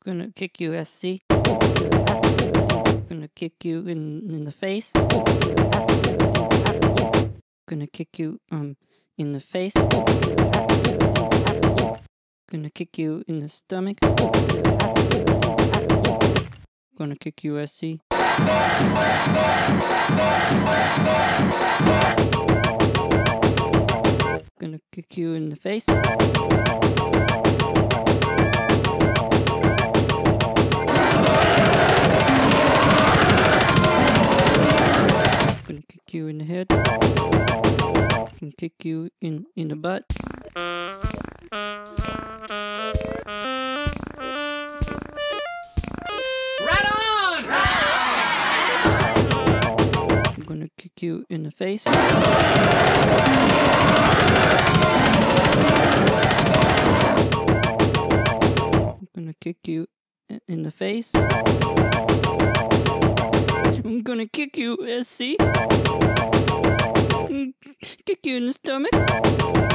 Gonna kick you, SC. Gonna kick you in the face. Gonna kick you in the face. Gonna kick you in the stomach. Gonna kick you, SC. Gonna kick you in the face. Gonna kick you in the head. Gonna kick you in the butt. Right on! I'm gonna kick you in the face. I'm gonna kick you in the face. I'm gonna kick you, SC. Kick you in the stomach.